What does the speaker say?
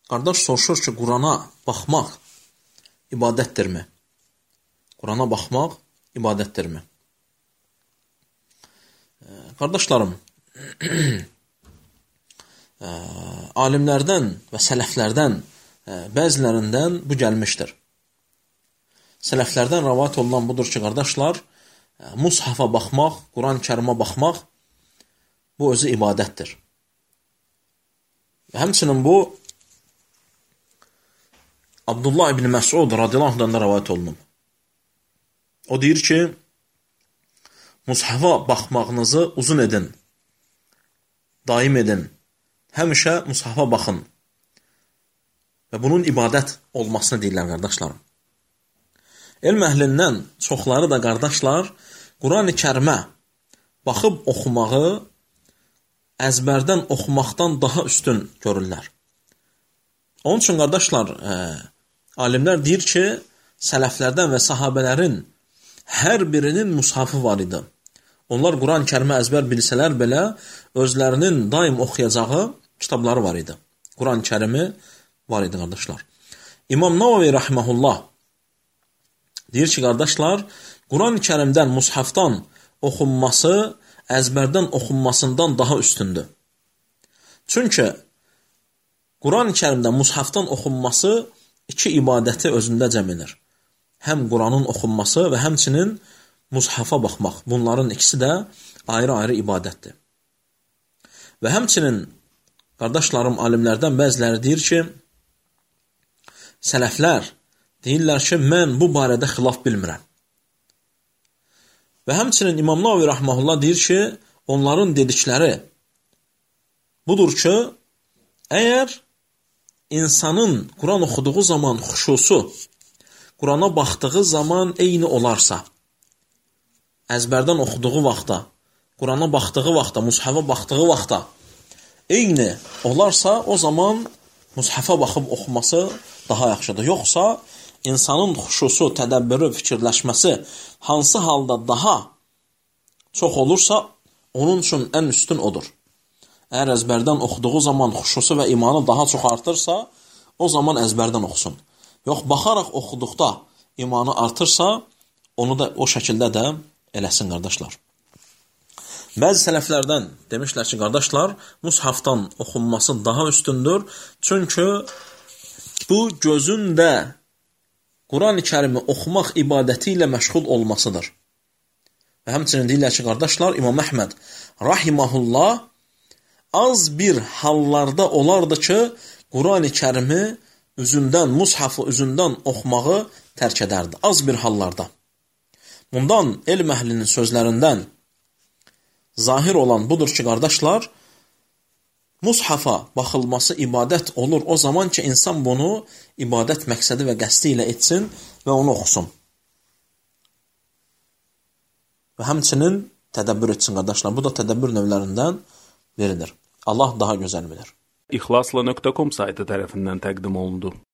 qardaş soruşur ki, Qurana baxmaq ibadətdirmi? Qurana baxmaq ibadətdirmi? Qardaşlarım, alimlərdən və sələflərdən bəzilərindən bu gəlmişdir. Sələflərdən rəvayət olunan budur ki, qardaşlar, mushafa baxmaq, Quran-ı Kərimə baxmaq, bu özü ibadətdir. Və həmçinin bu, Abdullah ibn Məsud radiyallahu anhdan da rəvayət olunub. O deyir ki, mushafa baxmağınızı uzun edin, daim edin, həmişə mushafa baxın və bunun ibadət olmasını deyirlər, qardaşlarım. Elm əhlindən çoxları da, qardaşlar, Quran-ı Kərimə baxıb oxumağı əzbərdən oxumaqdan daha üstün görürlər. Onun üçün, qardaşlar, alimlər deyir ki, sələflərdən və sahabələrin hər birinin mushafı var idi. Onlar Quran-ı Kərimə əzbər bilsələr belə, özlərinin daim oxuyacağı kitabları var idi. Quran-ı Kərimi var idi, qardaşlar. İmam Navavi rəhməhullah deyir ki, qardaşlar, Quran-ı Kərimdən, mushafdan oxunması əzbərdən oxunmasından daha üstündür. Çünki Quran-ı Kərimdən, mushafdan oxunması iki ibadəti özündə cəm edir. Həm Quranın oxunması və həmçinin mushafa baxmaq. Bunların ikisi də ayrı-ayrı ibadətdir. Və həmçinin, qardaşlarım, alimlərdən bəziləri deyir ki, sələflər deyirlər ki, mən bu barədə xilaf bilmirəm. Və həmçinin İmam Navavi rəhməhullah deyir ki, onların dedikləri budur ki, əgər insanın Quran oxuduğu zaman xuşusu, Qurana baxdığı zaman eyni olarsa, əzbərdən oxuduğu vaxtda, Qurana baxdığı vaxtda, mushafa baxdığı vaxtda eyni olarsa, o zaman mushafa baxıb oxuması daha yaxşıdır. Yoxsa, insanın xuşusu, tədəbbürü, fikirləşməsi hansı halda daha çox olursa, onun üçün ən üstün odur. Əgər əzbərdən oxuduğu zaman xuşusu və imanı daha çox artırsa, o zaman əzbərdən oxusun. Yox, baxaraq oxuduqda imanı artırsa, onu da o şəkildə də eləsin, qardaşlar. Bəzi sələflərdən demişlər ki, qardaşlar, mushafdan oxunması daha üstündür. Çünki bu gözün də Quran-ı Kərimi oxumaq ibadəti ilə məşğul olmasıdır. Və həmçinin deyirlər ki, qardaşlar, İmam Əhməd rahiməhullah az bir hallarda olardı ki, Quran-ı Kərimi üzündən, mushafı üzündən oxumağı tərk edərdi. Az bir hallarda. Bundan elm əhlinin sözlərindən zahir olan budur ki, qardaşlar, mushafa baxılması ibadət olur o zaman ki, insan bunu ibadət məqsədi və qəsdi ilə etsin və onu oxusun. Və həmçinin tədəbbür etsin, qardaşlar. Bu da tədəbbür növlərindən biridir. Allah daha gözəl bilir. İxlasla.com saytı tərəfindən təqdim olundu.